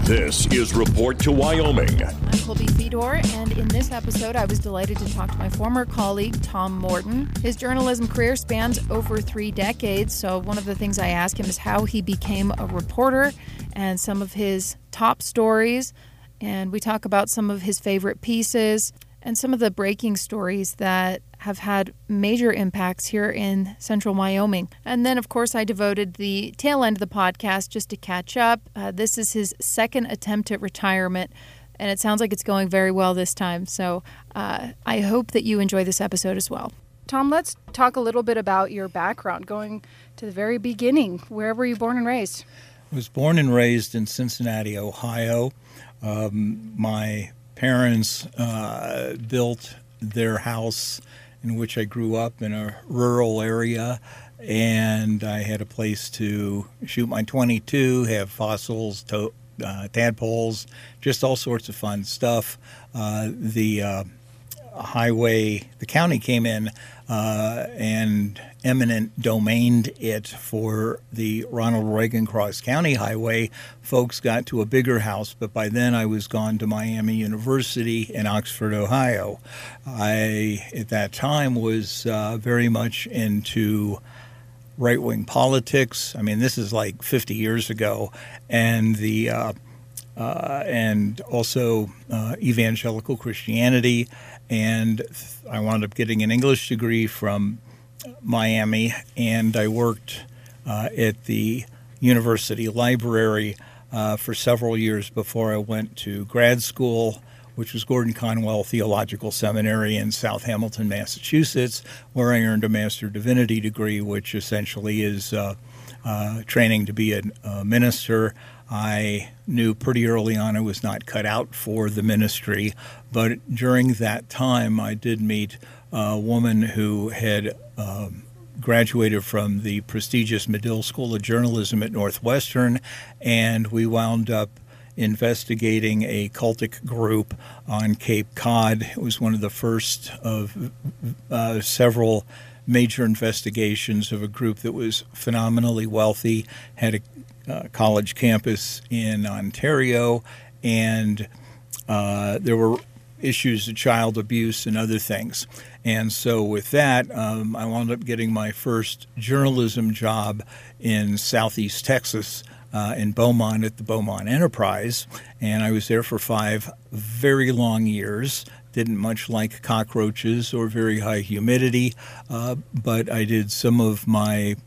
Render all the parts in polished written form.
This is Report to Wyoming. I'm Colby Fedor, and in this episode, I was delighted to talk to my former colleague, Tom Morton. His journalism career spans over 3 decades, so one of the things I asked him is how he became a reporter and some of his top stories, and we talk about some of his favorite pieces and some of the breaking stories that have had major impacts here in central Wyoming. And then, of course, I devoted the tail end of the podcast just to catch up. This is his second attempt at retirement, and it sounds like it's going very well this time. So I hope that you enjoy this episode as well. Tom, let's talk a little bit about your background, going to the very beginning. Where were you born and raised? I was born and raised in Cincinnati, Ohio. My parents built their house in which I grew up in a rural area, and I had a place to shoot my .22, have fossils, tadpoles, just all sorts of fun stuff. The county came in and eminent domained it for the Ronald Reagan Cross County Highway. Folks got to a bigger house, but by then I was gone to Miami University in Oxford, Ohio. I, at that time, was very much into right-wing politics. I mean, this is like 50 years ago, and and also evangelical Christianity. And I wound up getting an English degree from Miami, and I worked at the university library for several years before I went to grad school, which was Gordon Conwell Theological Seminary in South Hamilton, Massachusetts, where I earned a Master of Divinity degree, which essentially is training to be a minister. I knew pretty early on I was not cut out for the ministry, but during that time I did meet a woman who had graduated from the prestigious Medill School of Journalism at Northwestern, and we wound up investigating a cultic group on Cape Cod. It was one of the first of several major investigations of a group that was phenomenally wealthy, had a college campus in Ontario, and there were issues of child abuse and other things. And so with that, I wound up getting my first journalism job in Southeast Texas, in Beaumont at the Beaumont Enterprise, and I was there for 5 very long years. Didn't much like cockroaches or very high humidity, but I did some of my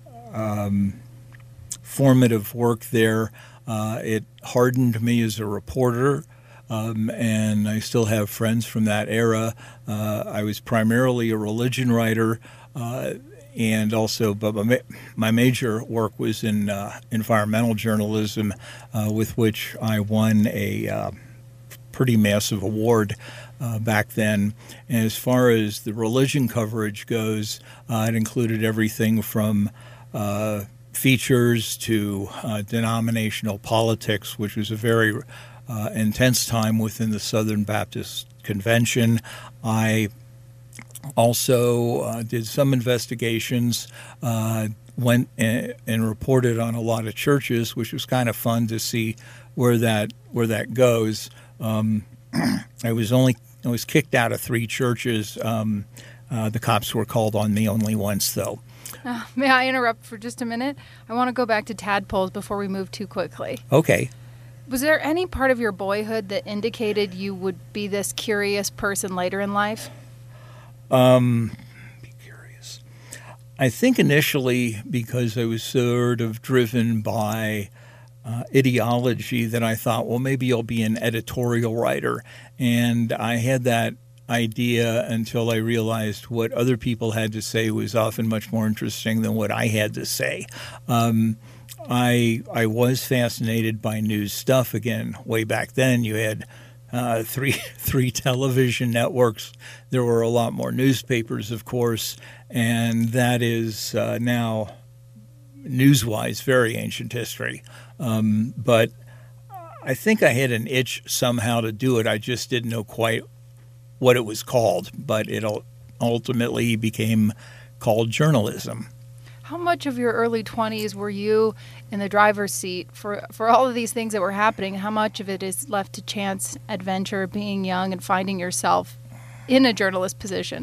formative work there. It hardened me as a reporter, and I still have friends from that era. I was primarily a religion writer, and also, but my major work was in environmental journalism, with which I won a pretty massive award back then. And as far as the religion coverage goes, it included everything from features to denominational politics, which was a very intense time within the Southern Baptist Convention. I also did some investigations, went and reported on a lot of churches, which was kind of fun to see where that goes. I was kicked out of 3 churches. The cops were called on me only once, though. May I interrupt for just a minute? I want to go back to tadpoles before we move too quickly. Okay. Was there any part of your boyhood that indicated you would be this curious person later in life? Be curious. I think initially because I was sort of driven by ideology that I thought, well, maybe I'll be an editorial writer. And I had that idea until I realized what other people had to say was often much more interesting than what I had to say. I was fascinated by news stuff. Again, way back then, you had three television networks. There were a lot more newspapers, of course, and that is now, news-wise, very ancient history. But I think I had an itch somehow to do it. I just didn't know quite what it was called, but it ultimately became called journalism. How much of your early 20s were you in the driver's seat for all of these things that were happening? How much of it is left to chance adventure, being young and finding yourself in a journalist position?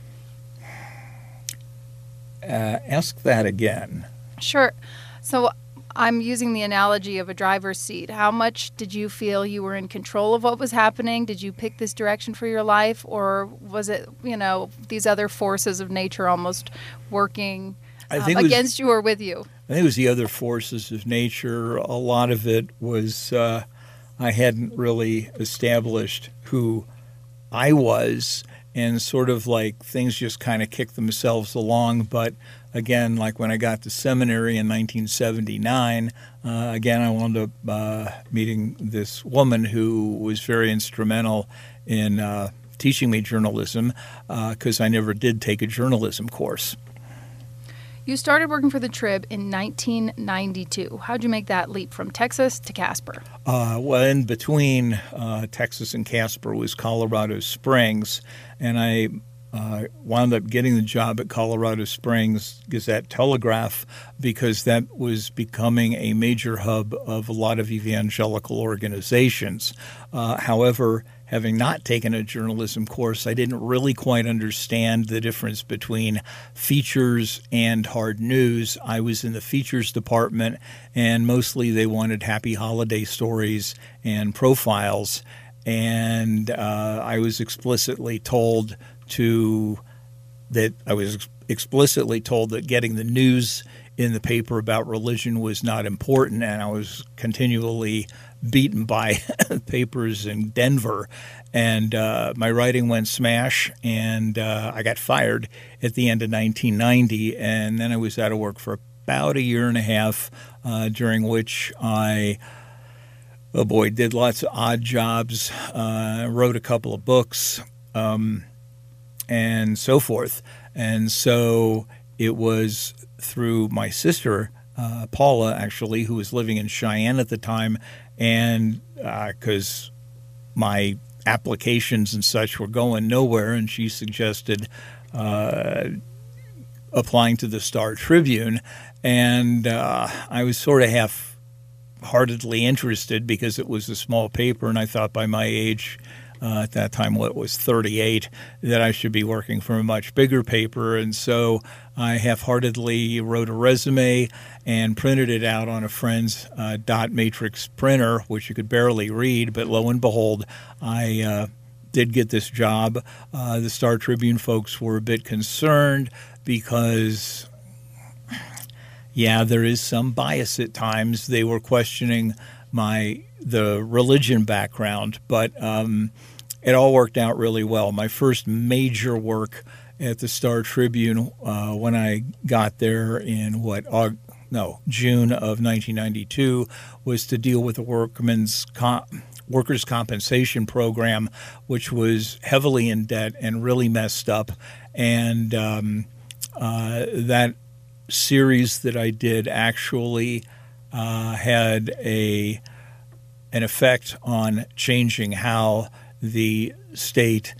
Ask that again. Sure. So I'm using the analogy of a driver's seat. How much did you feel you were in control of what was happening? Did you pick this direction for your life? Or was it, these other forces of nature almost working against you or with you? I think it was the other forces of nature. A lot of it was I hadn't really established who I was, and sort of like things just kind of kicked themselves along. But again, like when I got to seminary in 1979, again, I wound up meeting this woman who was very instrumental in teaching me journalism because I never did take a journalism course. You started working for the Trib in 1992. How'd you make that leap from Texas to Casper? Well, in between Texas and Casper was Colorado Springs, and I wound up getting the job at Colorado Springs Gazette-Telegraph because that was becoming a major hub of a lot of evangelical organizations. However, having not taken a journalism course, I didn't really quite understand the difference between features and hard news. I was in the features department, and mostly they wanted happy holiday stories and profiles. And I was explicitly told that getting the news in the paper about religion was not important, and I was continually beaten by papers in Denver, and my writing went smash, and I got fired at the end of 1990, and then I was out of work for about a year and a half, during which I did lots of odd jobs, wrote a couple of books, and so forth. And so it was through my sister, Paula, actually, who was living in Cheyenne at the time, and because my applications and such were going nowhere, and she suggested applying to the Star Tribune, and I was sort of half-heartedly interested because it was a small paper, and I thought by my age, at that time, what was 38, that I should be working for a much bigger paper. And so I half-heartedly wrote a resume and printed it out on a friend's dot matrix printer, which you could barely read. But lo and behold, I did get this job. The Star Tribune folks were a bit concerned because, there is some bias at times. They were questioning the religion background, but it all worked out really well. My first major work at the Star Tribune when I got there in June of 1992 was to deal with the workers' compensation program, which was heavily in debt and really messed up. And that series that I did actually had an effect on changing how the state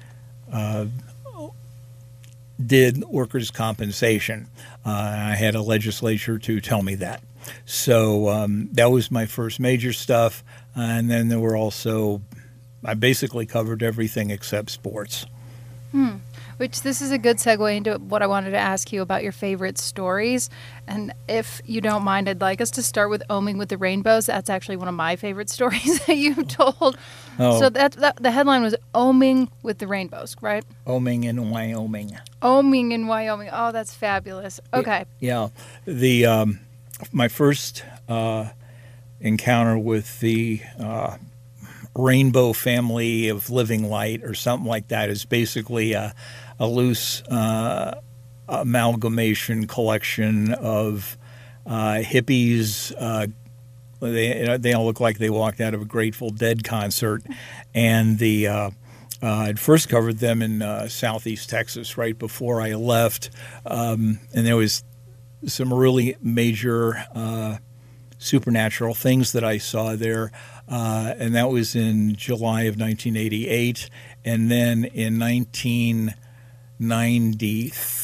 did workers' compensation. I had a legislature to tell me that. So that was my first major stuff. And then there were also, I basically covered everything except sports. Which this is a good segue into what I wanted to ask you about your favorite stories. And if you don't mind, I'd like us to start with Oming with the Rainbows. That's actually one of my favorite stories that you've told. Oh. So the headline was Oming with the Rainbows, right? Oming in Wyoming. Oming in Wyoming. Oh, that's fabulous. Okay. Yeah. My first encounter with the Rainbow Family of Living Light or something like that is basically a loose amalgamation collection of hippies. They all look like they walked out of a Grateful Dead concert, and I'd first covered them in Southeast Texas right before I left, and there was some really major supernatural things that I saw there, and that was in July of 1988, and then in 1993,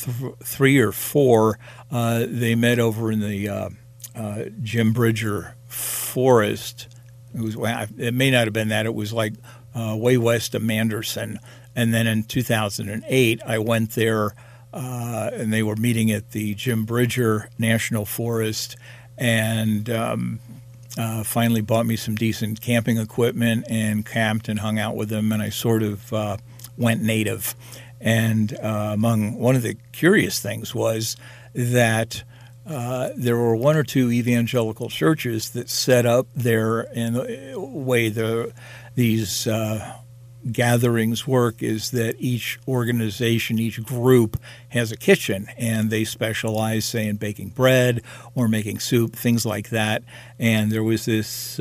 3 or 4. They met over in the Jim Bridger Forest. It may not have been that. It was like way west of Manderson. And then in 2008, I went there, and they were meeting at the Jim Bridger National Forest, and finally bought me some decent camping equipment and camped and hung out with them, and I sort of went native. And among one of the curious things was that there were 1 or 2 evangelical churches that set up there in the way these gatherings work is that each organization, each group has a kitchen, and they specialize, say, in baking bread or making soup, things like that. And there was this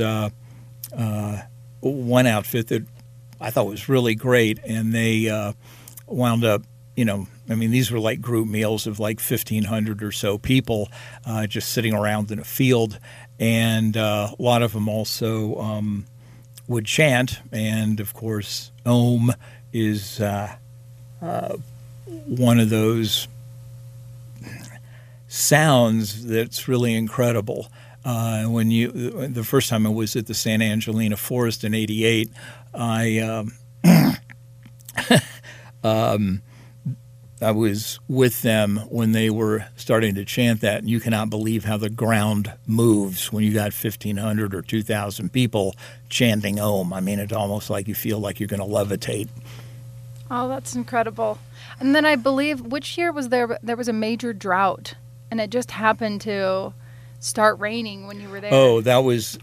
one outfit that I thought was really great, and they wound up, these were like group meals of like 1,500 or so people just sitting around in a field, and a lot of them also would chant, and of course Om is one of those sounds that's really incredible. The first time I was at the Santa Angelina Forest in '88, I was with them when they were starting to chant that, and you cannot believe how the ground moves when you got 1,500 or 2,000 people chanting Om. I mean, it's almost like you feel like you're going to levitate. Oh, that's incredible. And then I believe, which year was there was a major drought, and it just happened to start raining when you were there. Oh, that was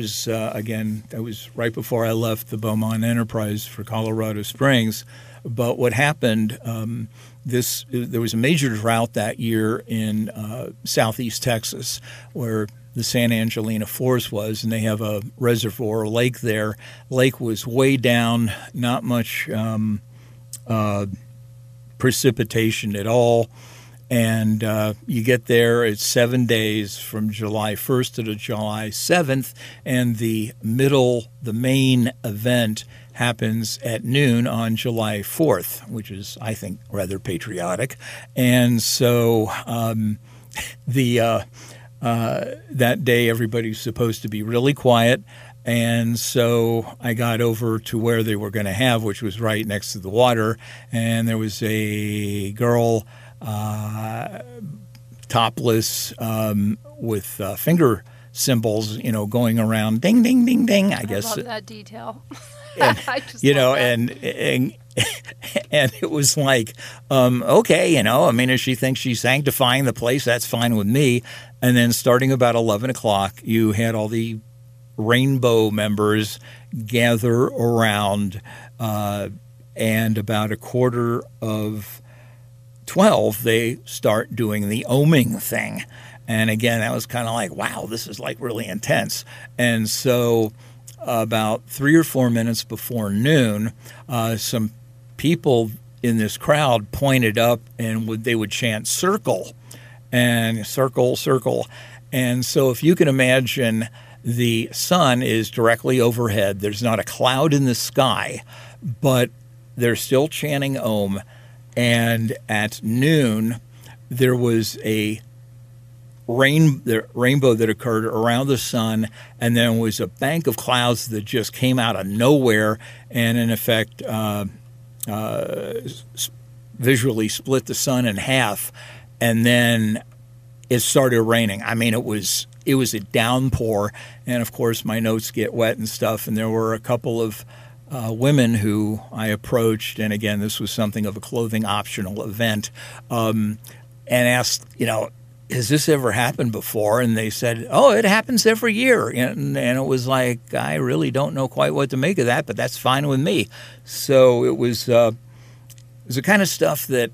right before I left the Beaumont Enterprise for Colorado Springs. But what happened, there was a major drought that year in southeast Texas, where the Santa Angelina Forest was, and they have a reservoir, a lake there. Lake was way down, not much precipitation at all. And you get there, it's 7 days from July 1st to July 7th, and the main event happens at noon on July 4th, which is, I think, rather patriotic. And so that day everybody's supposed to be really quiet. And so I got over to where they were going to have, which was right next to the water, and there was a girl topless with finger symbols, going around, ding, ding, ding, ding. I guess. Love that detail. And, I just love that. and it was like, okay, if she thinks she's sanctifying the place, that's fine with me. And then starting about 11 o'clock, you had all the Rainbow members gather around, and about 11:45, they start doing the oming thing. And again, that was kind of like, wow, this is like really intense. And so about 3 or 4 minutes before noon, some people in this crowd pointed up, and they would chant circle and circle, circle. And so if you can imagine, the sun is directly overhead. There's not a cloud in the sky, but they're still chanting Om. And at noon, there was a rainbow that occurred around the sun, and then was a bank of clouds that just came out of nowhere and, in effect, visually split the sun in half, and then it started raining. I mean, it was a downpour, and of course my notes get wet and stuff, and there were a couple of women who I approached, and again, this was something of a clothing optional event, and asked, has this ever happened before? And they said, oh, it happens every year. And it was like, I really don't know quite what to make of that, but that's fine with me. So it was the kind of stuff that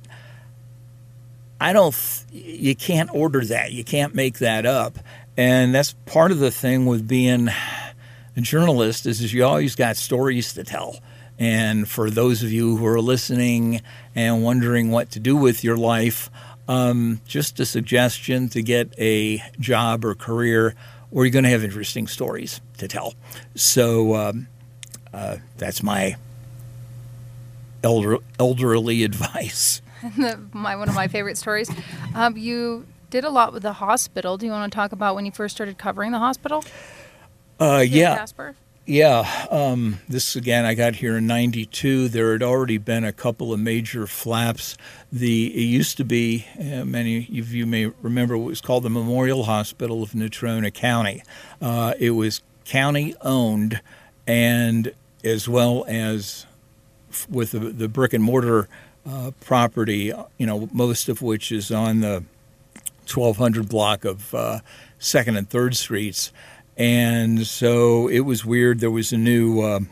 you can't order that. You can't make that up. And that's part of the thing with being a journalist is you always got stories to tell. And for those of you who are listening and wondering what to do with your life, just a suggestion to get a job or career where you're going to have interesting stories to tell. So that's my elderly advice. one of my favorite stories. You did a lot with the hospital. Do you want to talk about when you first started covering the hospital? Yeah. Casper? Yeah. This, again, I got here in 92. There had already been a couple of major flaps. It used to be, many of you may remember, it was called the Memorial Hospital of Natrona County. It was county-owned, and as well as with the brick and mortar property, most of which is on the 1200 block of 2nd and 3rd Streets. And so it was weird. There was a new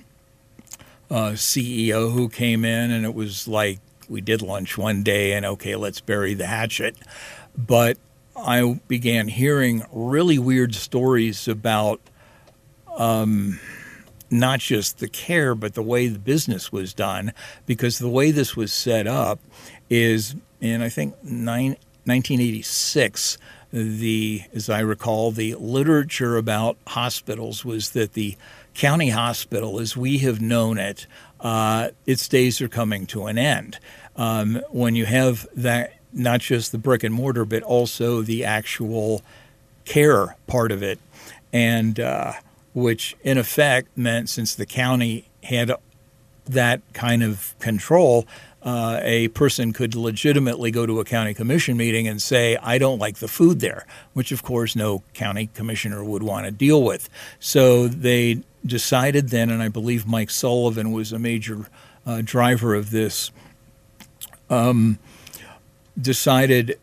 CEO who came in, and it was like we did lunch one day and, okay, let's bury the hatchet. But I began hearing really weird stories about not just the care, but the way the business was done, because the way this was set up is, in I think 1986, as I recall, the literature about hospitals was that the county hospital, as we have known it, its days are coming to an end. When you have that, not just the brick and mortar, but also the actual care part of it, and which in effect meant, since the county had that kind of control, a person could legitimately go to a county commission meeting and say, I don't like the food there, which of course no county commissioner would want to deal with. So they decided then, and I believe Mike Sullivan was a major driver of this, decided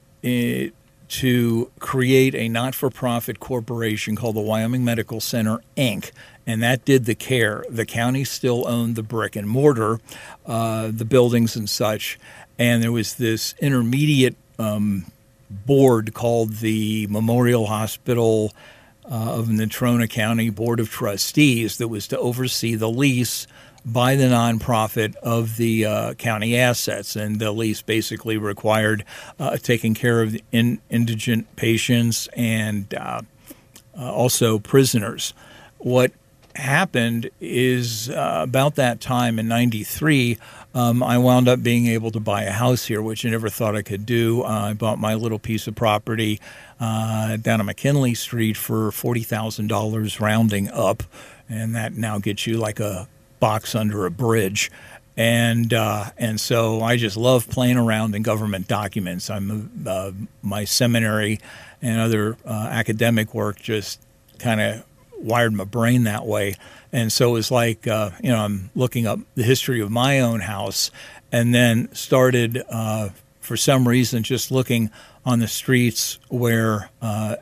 to create a not-for-profit corporation called the Wyoming Medical Center, Inc., and that did the care. The county still owned the brick and mortar, the buildings and such, and there was this intermediate board called the Memorial Hospital of Natrona County Board of Trustees that was to oversee the lease by the nonprofit of the county assets, and the lease basically required taking care of the indigent patients and also prisoners. What happened is about that time in 93, I wound up being able to buy a house here, which I never thought I could do. I bought my little piece of property down on McKinley Street for $40,000 rounding up, and that now gets you like a box under a bridge. And so I just love playing around in government documents. My seminary and other academic work just kind of wired my brain that way. And so it was like, I'm looking up the history of my own house, and then started, for some reason, just looking on the streets where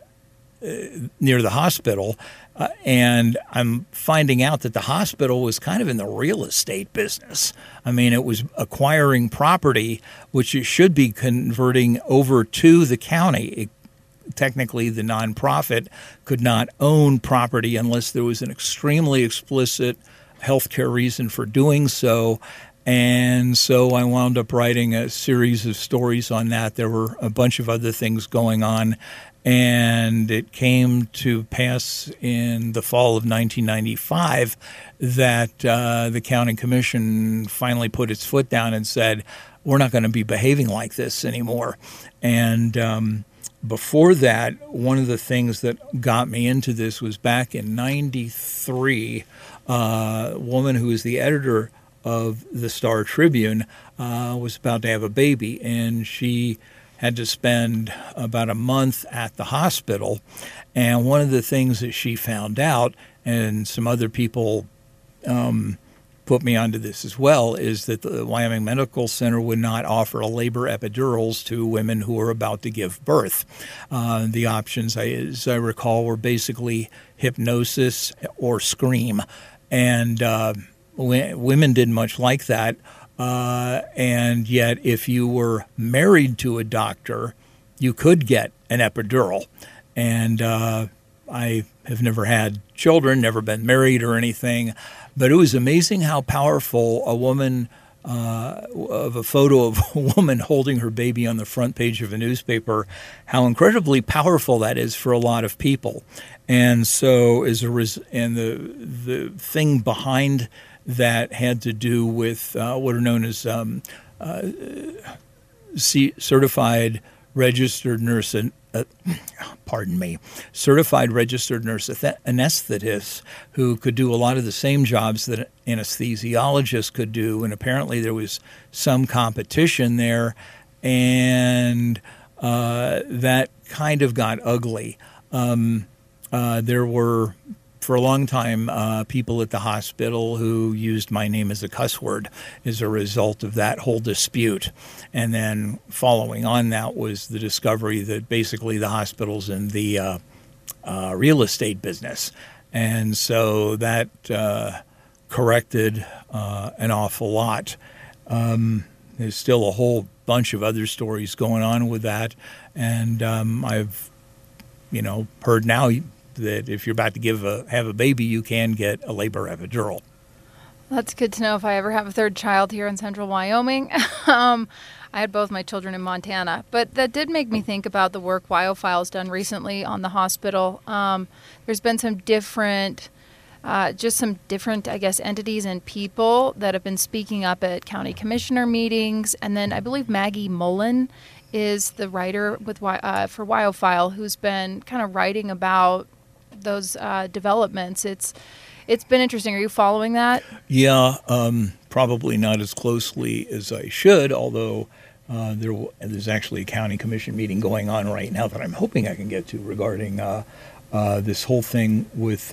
near the hospital, and I'm finding out that the hospital was kind of in the real estate business. I mean, it was acquiring property, which it should be converting over to the county. Technically, the nonprofit could not own property unless there was an extremely explicit healthcare reason for doing so. And so I wound up writing a series of stories on that. There were a bunch of other things going on. And it came to pass in the fall of 1995 that the county commission finally put its foot down and said, we're not going to be behaving like this anymore. And before that, one of the things that got me into this was back in 93, a woman who was the editor of the Star Tribune was about to have a baby, and she had to spend about a month at the hospital. And one of the things that she found out, and some other people put me onto this as well, is that the Wyoming Medical Center would not offer labor epidurals to women who were about to give birth. The options, as I recall, were basically hypnosis or scream. And women didn't much like that. And yet, if you were married to a doctor, you could get an epidural. And I have never had children, never been married or anything, but it was amazing how powerful a woman, of a photo of a woman holding her baby on the front page of a newspaper, how incredibly powerful that is for a lot of people. And so, the thing behind that had to do with what are known as certified registered nurse, certified registered nurse anesthetist who could do a lot of the same jobs that anesthesiologists could do. And apparently there was some competition there, and that kind of got ugly. There were, for a long time, people at the hospital who used my name as a cuss word as a result of that whole dispute. And then following on that was the discovery that basically the hospital's in the real estate business. And so that corrected an awful lot. There's still a whole bunch of other stories going on with that. And I've, heard now that if you're about to have a baby, you can get a labor epidural. That's good to know if I ever have a third child here in central Wyoming. I had both my children in Montana. But that did make me think about the work WyoFile's done recently on the hospital. There's been some different, I guess, entities and people that have been speaking up at county commissioner meetings. And then I believe Maggie Mullen is the writer for WyoFile who's been kind of writing about those developments. It's been interesting. Are you following that? Yeah, probably not as closely as I should, although there's actually a county commission meeting going on right now that I'm hoping I can get to regarding this whole thing with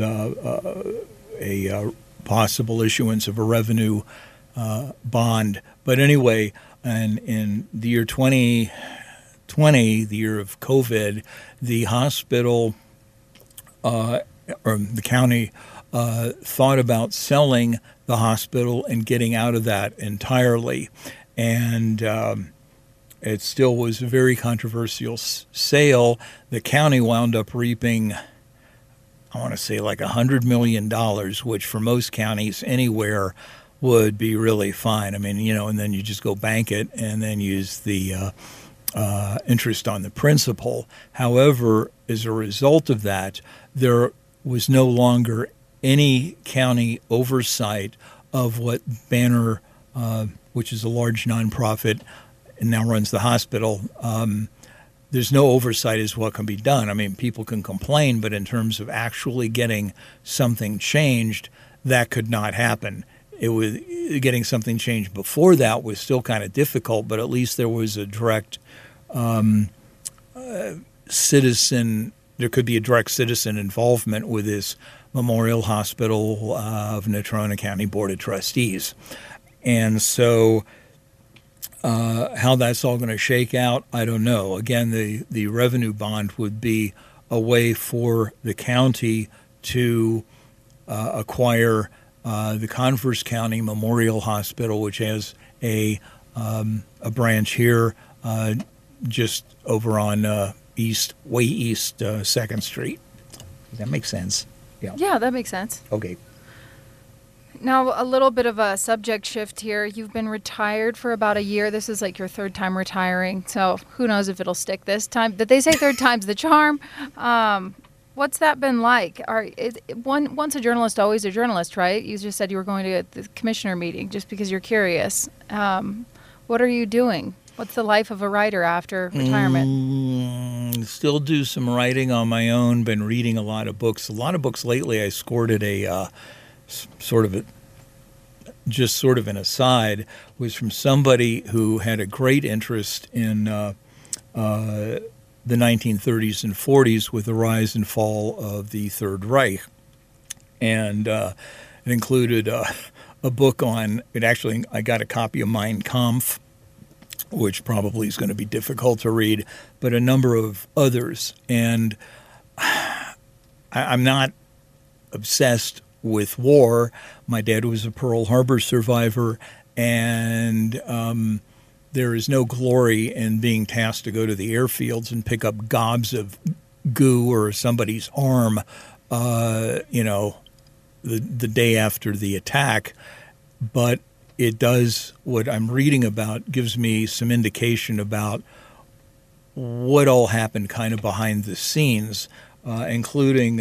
a possible issuance of a revenue bond. But anyway, and in the year 2020, the year of COVID, the hospital or the county thought about selling the hospital and getting out of that entirely. And it still was a very controversial sale. The county wound up reaping, I want to say, like $100 million, which for most counties anywhere would be really fine. I mean, and then you just go bank it and then use the interest on the principal. However, as a result of that, there was no longer any county oversight of what Banner, which is a large nonprofit and now runs the hospital, there's no oversight as what can be done. I mean, people can complain, but in terms of actually getting something changed, that could not happen. It was getting something changed before that was still kind of difficult, but at least there was a direct citizen. There could be a direct citizen involvement with this Memorial Hospital of Natrona County Board of Trustees. And so how that's all going to shake out, I don't know. Again, the revenue bond would be a way for the county to acquire the Converse County Memorial Hospital, which has a branch here just over on way east 2nd Street. Does that make sense? Yeah, that makes sense. Okay. Now, a little bit of a subject shift here. You've been retired for about a year. This is like your third time retiring, so who knows if it'll stick this time. But they say third time's the charm. What's that been like? Once a journalist, always a journalist, right? You just said you were going to the commissioner meeting just because you're curious. What are you doing? What's the life of a writer after retirement? Still do some writing on my own. Been reading a lot of books. A lot of books lately. I scored at a sort of an aside, was from somebody who had a great interest in the 1930s and 40s with the rise and fall of the Third Reich. And it included a book on it. Actually, I got a copy of Mein Kampf, which probably is going to be difficult to read, but a number of others. And I'm not obsessed with war. My dad was a Pearl Harbor survivor, and there is no glory in being tasked to go to the airfields and pick up gobs of goo or somebody's arm, the day after the attack. But it does, what I'm reading about gives me some indication about what all happened kind of behind the scenes, including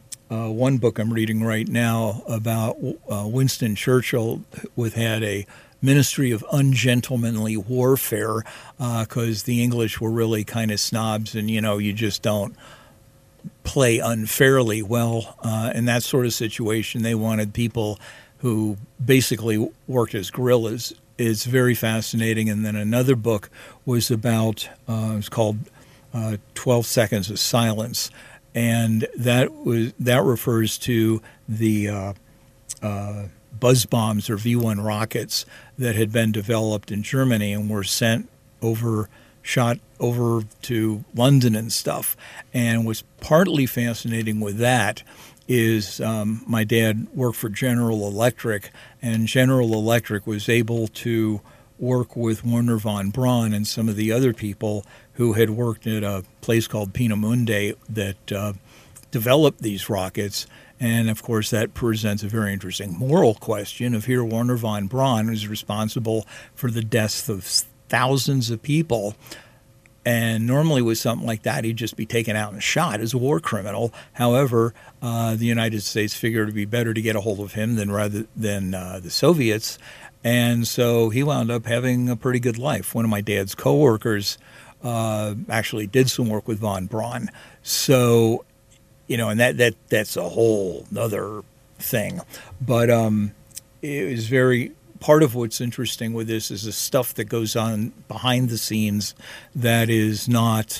one book I'm reading right now about Winston Churchill, had a ministry of ungentlemanly warfare, because the English were really kind of snobs, and you just don't play unfairly. Well, in that sort of situation, they wanted people who basically worked as guerrillas. It's very fascinating. And then another book was about, it's called 12 Seconds of Silence, and that refers to the buzz bombs or V-1 rockets that had been developed in Germany and were shot over to London and stuff. And what's partly fascinating with that is my dad worked for General Electric, and General Electric was able to work with Wernher von Braun and some of the other people who had worked at a place called Peenemünde that developed these rockets. And, of course, that presents a very interesting moral question of here Wernher von Braun is responsible for the deaths of thousands of people. And normally with something like that, he'd just be taken out and shot as a war criminal. However, the United States figured it would be better to get a hold of him rather than the Soviets. And so he wound up having a pretty good life. One of my dad's coworkers actually did some work with von Braun. So, and that's a whole other thing. But it was very part of what's interesting with this is the stuff that goes on behind the scenes that is not,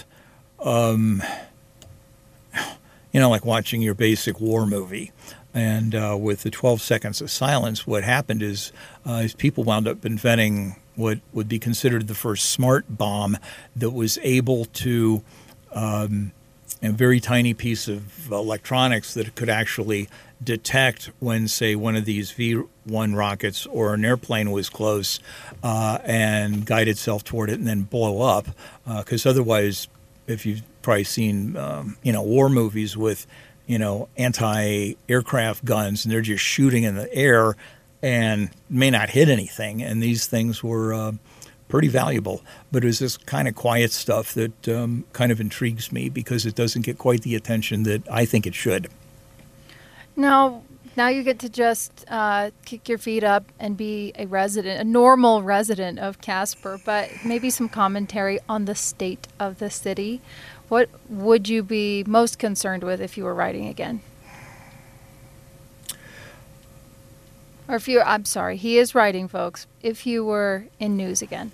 like watching your basic war movie. And with the 12 Seconds of Silence, what happened is people wound up inventing what would be considered the first smart bomb that was able to a very tiny piece of electronics that could actually detect when, say, one of these V-1 rockets or an airplane was close and guide itself toward it and then blow up. Because otherwise, if you've probably seen, war movies with, anti-aircraft guns, and they're just shooting in the air and may not hit anything. And these things were pretty valuable. But it was this kind of quiet stuff that kind of intrigues me because it doesn't get quite the attention that I think it should. Now you get to just kick your feet up and be a normal resident of Casper, but maybe some commentary on the state of the city. What would you be most concerned with if you were writing again? Or he is writing, folks, if you were in news again.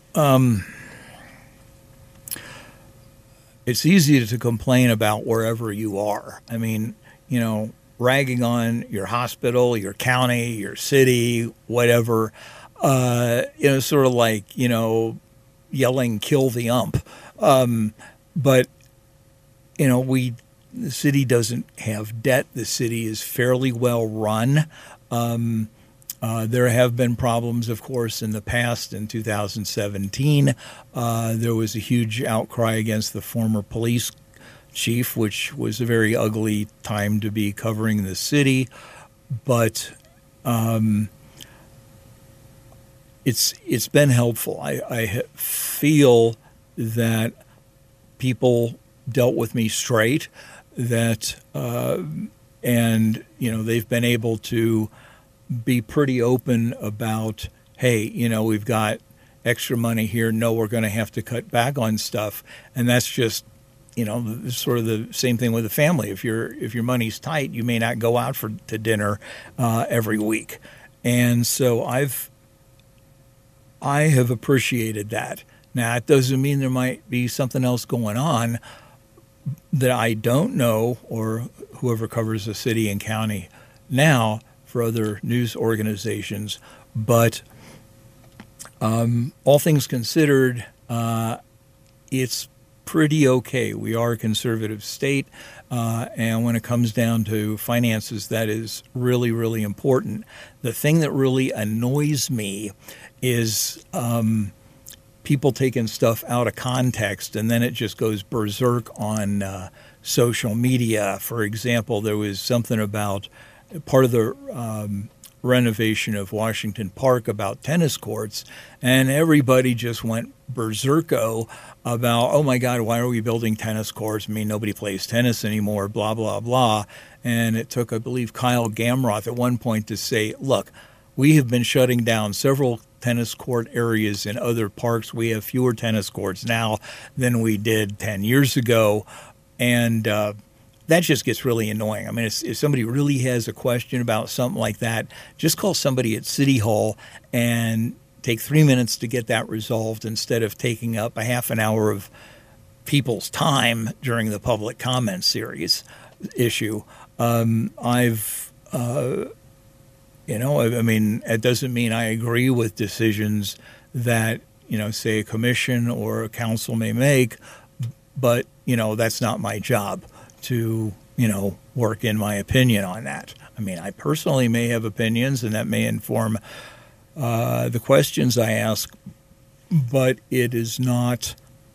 It's easy to complain about wherever you are. I mean, ragging on your hospital, your county, your city, whatever, sort of like, yelling, kill the ump. But, the city doesn't have debt. The city is fairly well run. There have been problems, of course, in the past. In 2017, there was a huge outcry against the former police chief, which was a very ugly time to be covering the city. But it's been helpful. I feel that people dealt with me straight, that and they've been able to be pretty open about, hey, we've got extra money here. No, we're going to have to cut back on stuff, and that's just sort of the same thing with the family. If your money's tight, you may not go out to dinner every week, and so I have appreciated that. Now, it doesn't mean there might be something else going on that I don't know, or whoever covers the city and county now for other news organizations. But all things considered, it's pretty okay. We are a conservative state, and when it comes down to finances, that is really, really important. The thing that really annoys me is people taking stuff out of context, and then it just goes berserk on social media. For example, there was something about part of the renovation of Washington Park about tennis courts, and everybody just went berserko about, oh my God, why are we building tennis courts? I mean, nobody plays tennis anymore, blah, blah, blah. And it took, I believe, Kyle Gamroth at one point to say, look, we have been shutting down several tennis court areas in other parks. We have fewer tennis courts now than we did 10 years ago. And that just gets really annoying. I mean, if somebody really has a question about something like that, just call somebody at City Hall and take 3 minutes to get that resolved instead of taking up a half an hour of people's time during the public comment series issue. I mean, it doesn't mean I agree with decisions that, say a commission or a council may make, but, that's not my job to, work in my opinion on that. I mean, I personally may have opinions and that may inform the questions I ask, but it is not,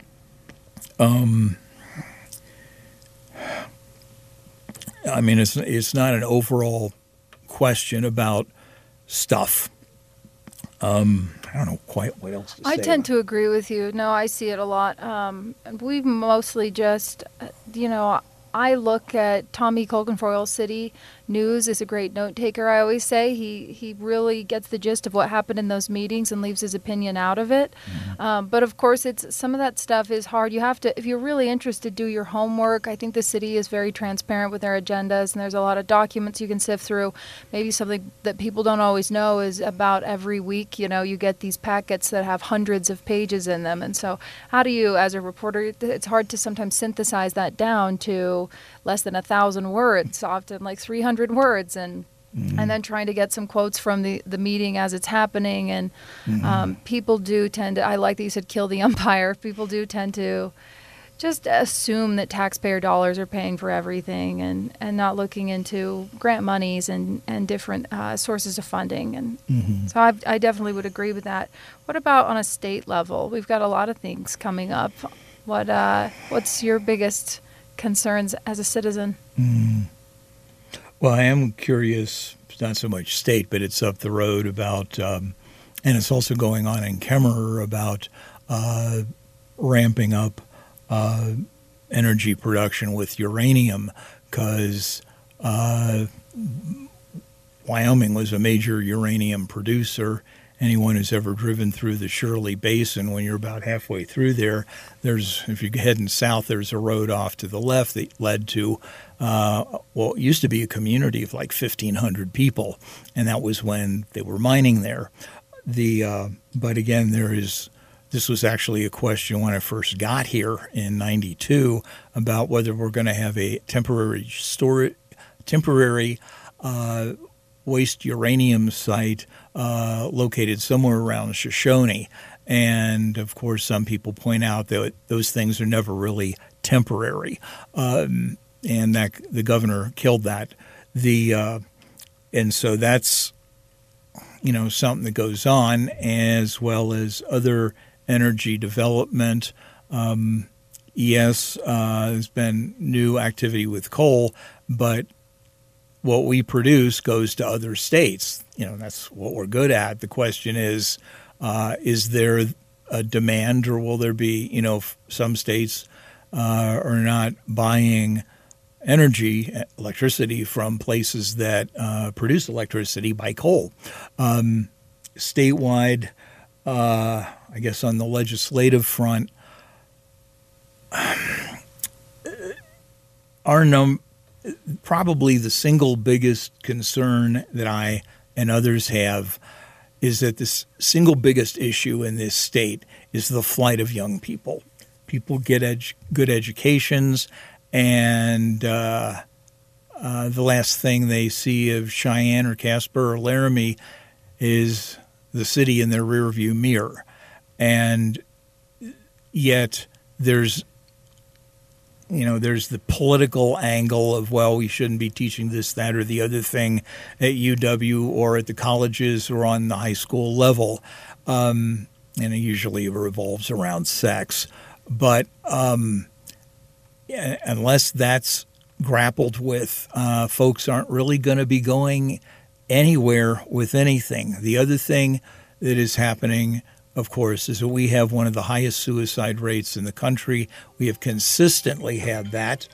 it's not an overall question about stuff. I don't know quite what else to say. I tend to agree with you. No, I see it a lot. And we mostly just, I look at Tommy Colgan-Foyle City News is a great note taker, I always say. He really gets the gist of what happened in those meetings and leaves his opinion out of it. Mm-hmm. But of course, some of that stuff is hard. You have to, if you're really interested, do your homework. I think the city is very transparent with their agendas, and there's a lot of documents you can sift through. Maybe something that people don't always know is about every week, you get these packets that have hundreds of pages in them. And so how do you, as a reporter, it's hard to sometimes synthesize that down to less than 1,000 words, often like 300 words, and then trying to get some quotes from the meeting as it's happening. And people do tend to, I like that you said kill the umpire, people do tend to just assume that taxpayer dollars are paying for everything and not looking into grant monies and different sources of funding. And so I definitely would agree with that. What about on a state level? We've got a lot of things coming up. What's your biggest concerns as a citizen? Well, I am curious, not so much state, but it's up the road about, and it's also going on in Kemmerer about ramping up energy production with uranium, because Wyoming was a major uranium producer. Anyone who's ever driven through the Shirley Basin, when you're about halfway through there, if you're heading south, there's a road off to the left that led to, it used to be a community of like 1,500 people, and that was when they were mining there. But again, this was actually a question when I first got here in '92 about whether we're going to have a temporary waste uranium site located somewhere around Shoshone. And, of course, some people point out that those things are never really temporary, and that the governor killed that. And so that's, something that goes on, as well as other energy development. Yes, there's been new activity with coal, but what we produce goes to other states. That's what we're good at. The question is there a demand, or will there be, some states are not buying electricity from places that produce electricity by coal. Statewide, I guess on the legislative front, probably the single biggest concern that I and others have is that the single biggest issue in this state is the flight of young people. People get good educations, and the last thing they see of Cheyenne or Casper or Laramie is the city in their rearview mirror. And yet there's the political angle of, well, we shouldn't be teaching this, that, or the other thing at UW or at the colleges or on the high school level. And it usually revolves around sex. But unless that's grappled with, folks aren't really going to be going anywhere with anything. The other thing that is happening, of course, is that we have one of the highest suicide rates in the country. We have consistently had that.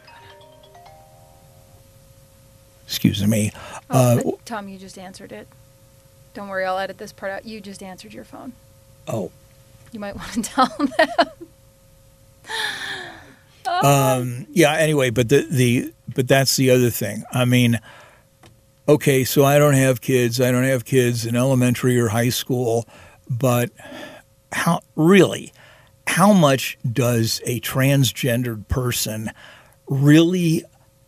Excuse me. Tom, you just answered it. Don't worry, I'll edit this part out. You just answered your phone. Oh. You might want to tell them that. Yeah. Anyway, but but that's the other thing. I mean, okay, so I don't have kids. I don't have kids in elementary or high school, but how much does a transgendered person really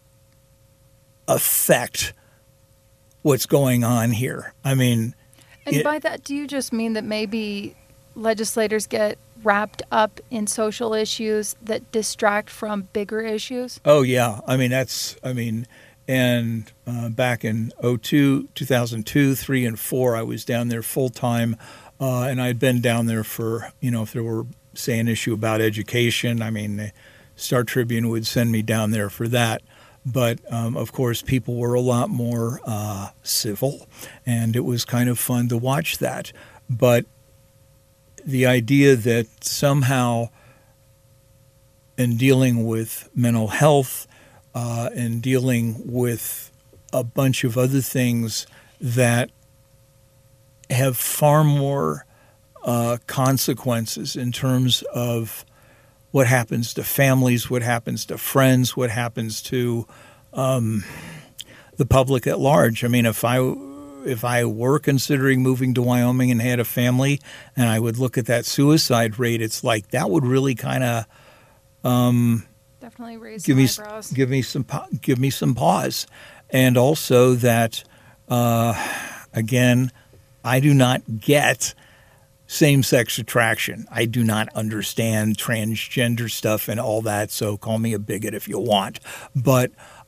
affect what's going on here? I mean, and by that, do you just mean that maybe legislators get wrapped up in social issues that distract from bigger issues? Oh, yeah. I mean, and back in 2002, 3, and 4, I was down there full time, and I'd been down there for, if there were, say, an issue about education, I mean, the Star Tribune would send me down there for that. But, of course, people were a lot more civil, and it was kind of fun to watch that. But the idea that somehow in dealing with mental health and dealing with a bunch of other things that have far more consequences in terms of what happens to families, what happens to friends, what happens to the public at large. I mean, if I were considering moving to Wyoming and had a family, and I would look at that suicide rate, it's like that would really kind of definitely raise some eyebrows. Give me some pause, and also that again, I do not get same-sex attraction. I do not understand transgender stuff and all that. So call me a bigot if you want, but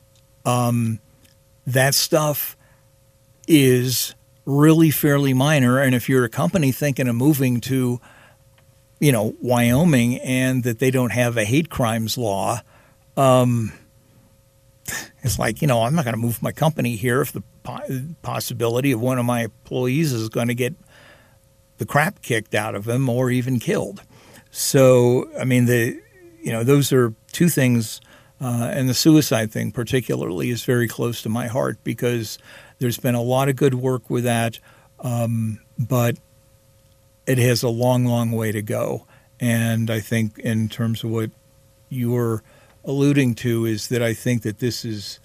that stuff is really fairly minor. And if you're a company thinking of moving to, Wyoming, and that they don't have a hate crimes law, it's like, I'm not going to move my company here if the possibility of one of my employees is going to get the crap kicked out of him or even killed. So, I mean, those are two things, and the suicide thing particularly is very close to my heart because there's been a lot of good work with that, but it has a long, long way to go. And I think in terms of what you were alluding to is that I think that this is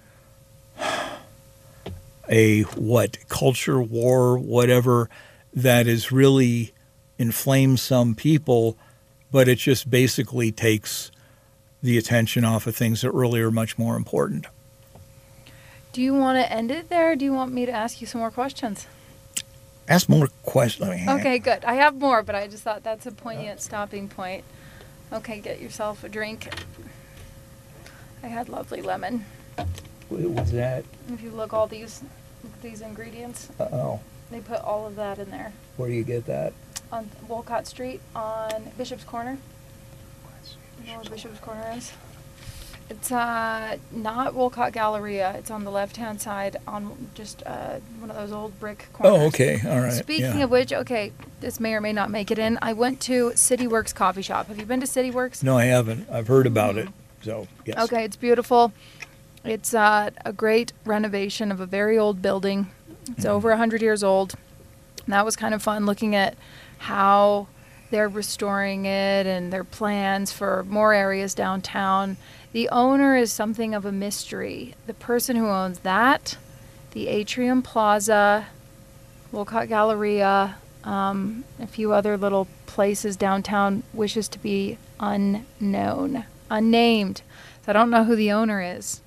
a culture war, whatever, that is really inflames some people, but it just basically takes the attention off of things that really are much more important. Do you want to end it there, or do you want me to ask you some more questions? Ask more questions. Okay, good. I have more, but I just thought that's a poignant stopping point. Okay, get yourself a drink. I had lovely lemon. What was that? If you look all these ingredients, they put all of that in there. Where do you get that? On Wolcott Street on Bishop's Corner. You know where Bishop's Corner is? It's not Wolcott Galleria. It's on the left-hand side on just one of those old brick corners. Oh, okay. All right. Speaking of which, okay, this may or may not make it in. I went to City Works Coffee Shop. Have you been to City Works? No, I haven't. I've heard about it. So, yes. Okay, it's beautiful. It's a great renovation of a very old building. It's over 100 years old. And that was kind of fun looking at how they're restoring it and their plans for more areas downtown. The owner is something of a mystery. The person who owns that, the Atrium Plaza, Wolcott Galleria, a few other little places downtown, wishes to be unnamed. So I don't know who the owner is.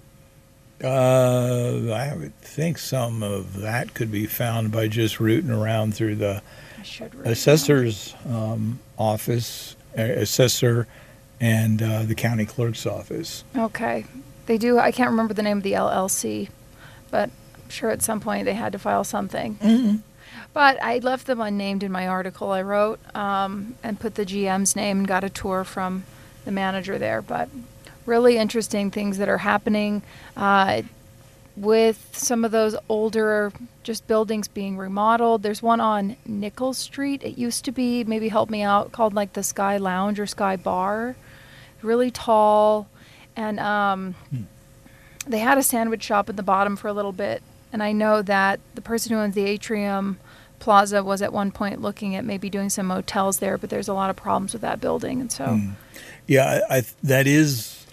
I would think some of that could be found by just rooting around through the assessor's office, assessor, and the county clerk's office. Okay. They do. I can't remember the name of the LLC, but I'm sure at some point they had to file something. Mm-hmm. But I left them unnamed in my article I wrote and put the GM's name and got a tour from the manager there. But really interesting things that are happening with some of those older just buildings being remodeled. There's one on Nichols Street. It used to be, maybe help me out, called like the Sky Lounge or Sky Bar. Really tall. And they had a sandwich shop at the bottom for a little bit. And I know that the person who owns the Atrium Plaza was at one point looking at maybe doing some motels there, but there's a lot of problems with that building, and so. Yeah, that is.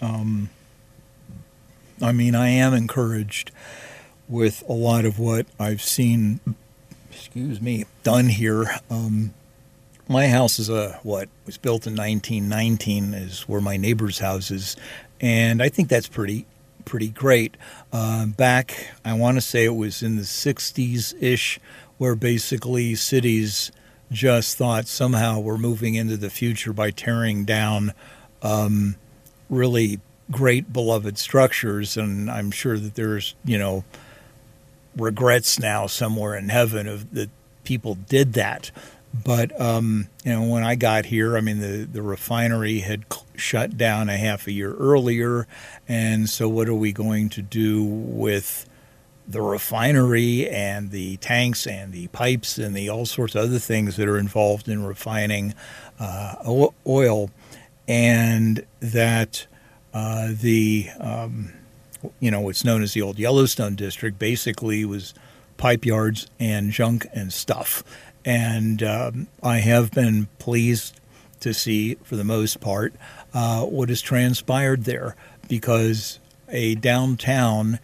I mean, I am encouraged with a lot of what I've seen. Done here. My house is was built in 1919, is where my neighbor's house is, and I think that's pretty great. Back, I want to say it was in the 60s-ish, where basically cities just thought somehow we're moving into the future by tearing down really great beloved structures, and I'm sure that there's, regrets now somewhere in heaven of that people did that. But, when I got here, I mean, the refinery had shut down a half a year earlier. And so what are we going to do with the refinery and the tanks and the pipes and the all sorts of other things that are involved in refining oil? And that what's known as the old Yellowstone district basically was pipe yards and junk and stuff. And I have been pleased to see, for the most part, what has transpired there, because a downtown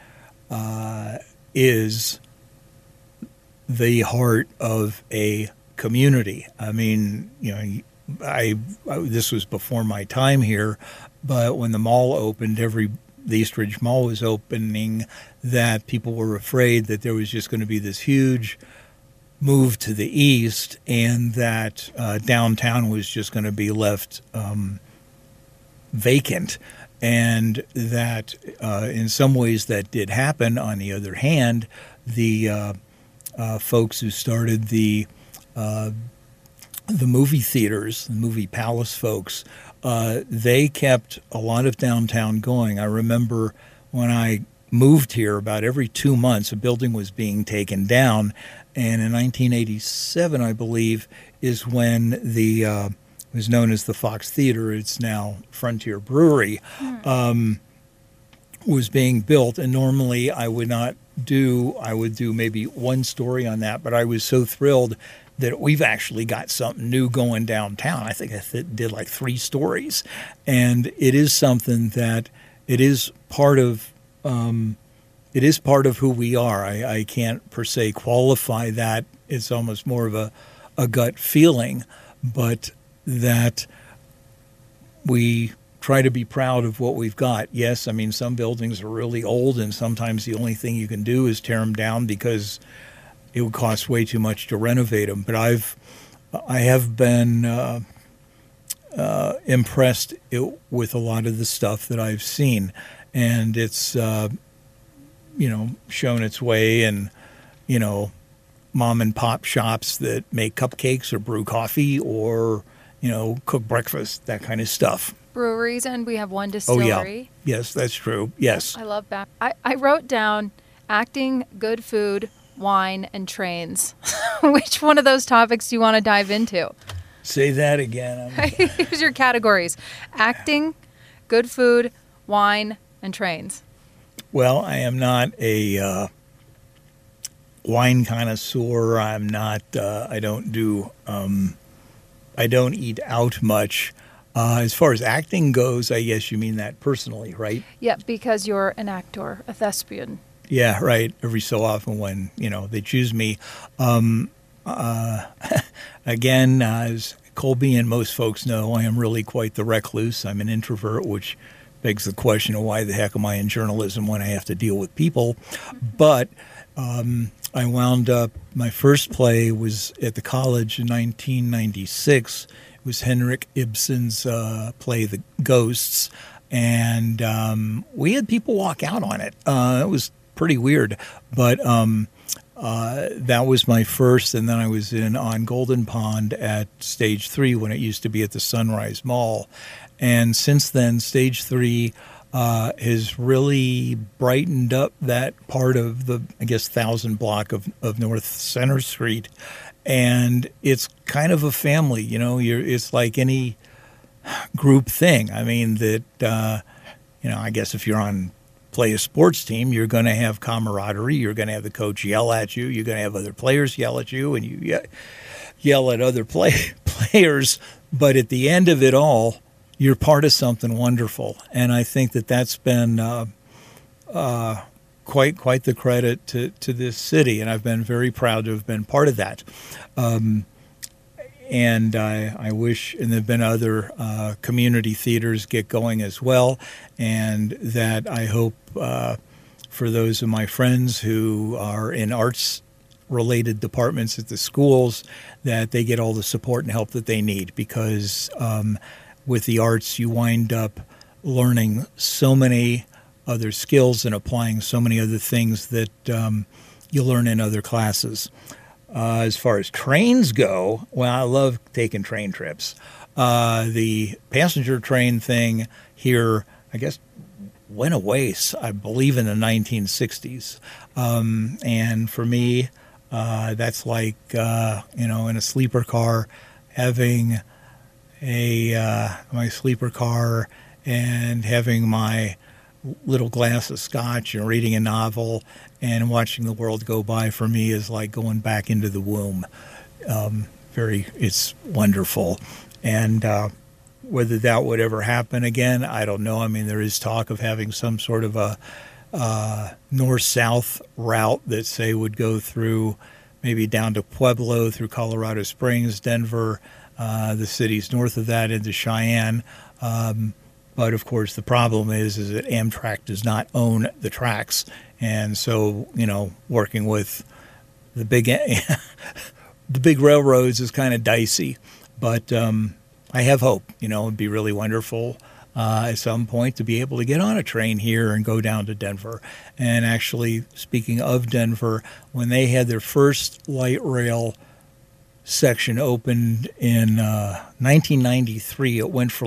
is the heart of a community. I mean, this was before my time here, but when the mall opened, the Eastridge Mall was opening, that people were afraid that there was just going to be this huge move to the east, and that downtown was just going to be left vacant, and that in some ways that did happen. On the other hand, the folks who started the movie theaters, the Movie Palace folks, they kept a lot of downtown going. I remember when I moved here, about every 2 months a building was being taken down. And in 1987, I believe, is when it was known as the Fox Theater, it's now Frontier Brewery, was being built. And normally I would do maybe one story on that, but I was so thrilled that we've actually got something new going downtown. I think I did like 3 stories. And it is something that it is part of who we are. I can't per se qualify that. It's almost more of a gut feeling, but that we try to be proud of what we've got. Yes, I mean, some buildings are really old, and sometimes the only thing you can do is tear them down because it would cost way too much to renovate them. But I have been impressed with a lot of the stuff that I've seen, and it's shown its way in, mom and pop shops that make cupcakes or brew coffee or, cook breakfast, that kind of stuff. Breweries, and we have one distillery. Oh, yeah. Yes, that's true. Yes. I love that. I wrote down acting, good food, wine, and trains. Which one of those topics do you want to dive into? Say that again. Here's your categories: acting, good food, wine, and trains. Well, I am not a wine connoisseur. I'm not. I don't eat out much. As far as acting goes, I guess you mean that personally, right? Yeah, because you're an actor, a thespian. Yeah, right. Every so often when, they choose me. Again, as Colby and most folks know, I am really quite the recluse. I'm an introvert, which begs the question of why the heck am I in journalism when I have to deal with people? But I wound up, my first play was at the college in 1996. It was Henrik Ibsen's play, The Ghosts. And we had people walk out on it. It was pretty weird. But that was my first. And then I was on Golden Pond at Stage 3 when it used to be at the Sunrise Mall. And since then, Stage 3 has really brightened up that part of the, 1,000 block of North Center Street. And it's kind of a family, it's like any group thing. I mean, that, I guess if you're on play a sports team, you're going to have camaraderie. You're going to have the coach yell at you. You're going to have other players yell at you, and you yell at other players. But at the end of it all, you're part of something wonderful. And I think that that's been quite the credit to this city, and I've been very proud to have been part of that. And I wish, and there have been other community theaters get going as well, and that I hope for those of my friends who are in arts-related departments at the schools that they get all the support and help that they need, because with the arts you wind up learning so many other skills and applying so many other things that you learn in other classes. As far as trains go, well, I love taking train trips. The passenger train thing here, I guess, went away, I believe, in the 1960s. And for me, that's like, in a sleeper car, having my sleeper car and having my little glass of scotch and reading a novel and watching the world go by, for me, is like going back into the womb. It's wonderful. And whether that would ever happen again, I don't know. I mean, there is talk of having some sort of a north-south route that, say, would go through maybe down to Pueblo, through Colorado Springs, Denver, the cities north of that into Cheyenne. But, of course, the problem is that Amtrak does not own the tracks. And so, working with the big railroads is kind of dicey. But I have hope. It'd be really wonderful at some point to be able to get on a train here and go down to Denver. And actually, speaking of Denver, when they had their first light rail section opened in 1993, it went for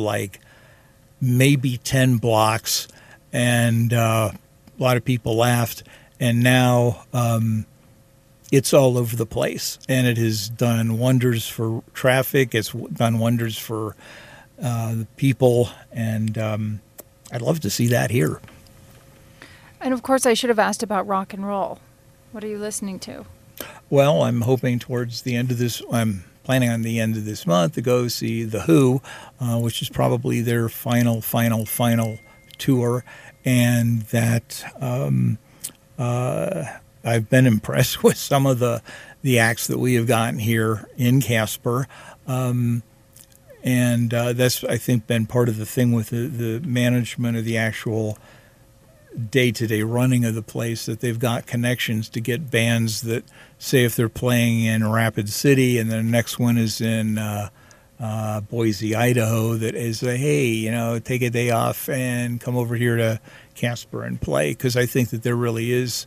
maybe 10 blocks, and a lot of people laughed. And now it's all over the place, and it has done wonders for traffic. It's done wonders for the people, and I'd love to see that here. And, of course, I should have asked about rock and roll. What are you listening to? Well, I'm hoping towards the end of this, I'm planning on the end of this month to go see The Who, which is probably their final tour. And that I've been impressed with some of the acts that we have gotten here in Casper. And that's, I think, been part of the thing with the management of the actual day-to-day running of the place, that they've got connections to get bands that, say, if they're playing in Rapid City and the next one is in Boise, Idaho, that is, hey, take a day off and come over here to Casper and play, because I think that there really is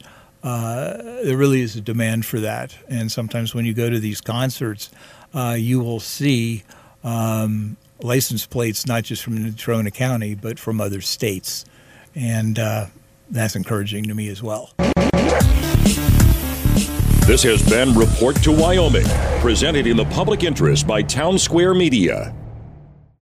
a demand for that. And sometimes when you go to these concerts, you will see license plates not just from Natrona County, but from other states. And that's encouraging to me as well. This has been Report to Wyoming, presented in the public interest by Town Square Media.